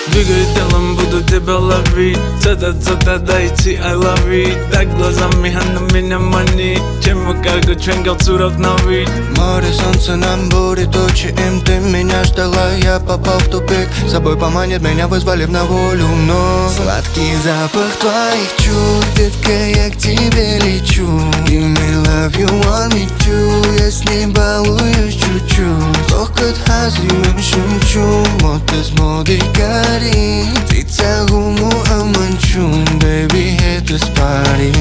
Двигай телом, буду тебя ловить. Цета, дайте I love it. Так глазами она меня манит. Чем карго, чвенгал цуров на вид. Море, солнце, нам будет тучи. Им ты меня ждала, я попал в тупик. С собой поманит, меня вызвали на волю. Но сладкий запах твоих чувств, детка, я к тебе лечу. Give me love, you want me to. Я с ней балуюсь чуть-чуть. Тохкат hazim шумчум. Мотес моды кари. Ты цагуму аманчум. Baby, это спари.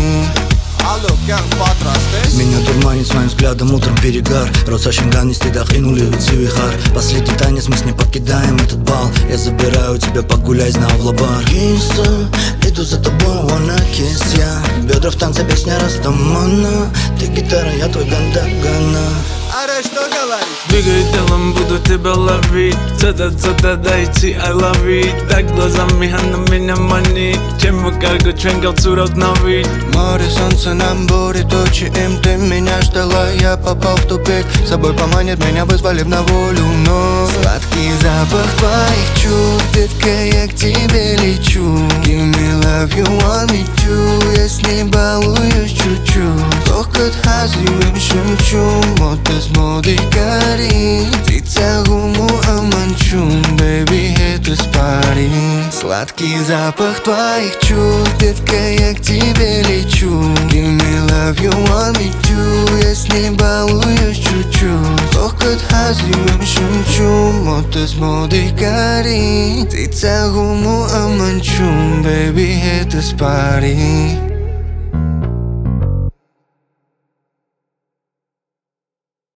Меня дурманит своим взглядом утром перегар. Роса Шенган, стидах и нули вихар. Последний танец, мы с ней покидаем этот бал. Я забираю тебя, погуляй, знал в лабар. Кисса, иду за тобой, wanna kiss я. Бедра в танце, песня Растамана. Ты гитара, я твой гандагана. Аре, что говоришь? Двигай телом, буду тебя ловить. Цета, дайте I love it. Так глазами она меня манит. Чем карго, чвенгал цуров на вид. Море, солнце, нам будет тучи. Им ты меня ждала, я попал в тупик. С собой поманит, меня вызвали на волю. Но сладкий запах твоих чувств, детка, я к тебе лечу. Give me love, you want me to. Я с ней балуюсь чуть-чуть. Тохкат hazim шумчум. Мотес моды кари. Ты цагуму аманчум. Baby, это спари. Сладкий запах твоих чувств, детка, я к тебе лечу. Give me love, you want me to. Я с ней балуюсь чуть-чуть. Тохкат hazim шумчум. Мотес моды кари. Ты цагуму аманчум. Baby, это спари.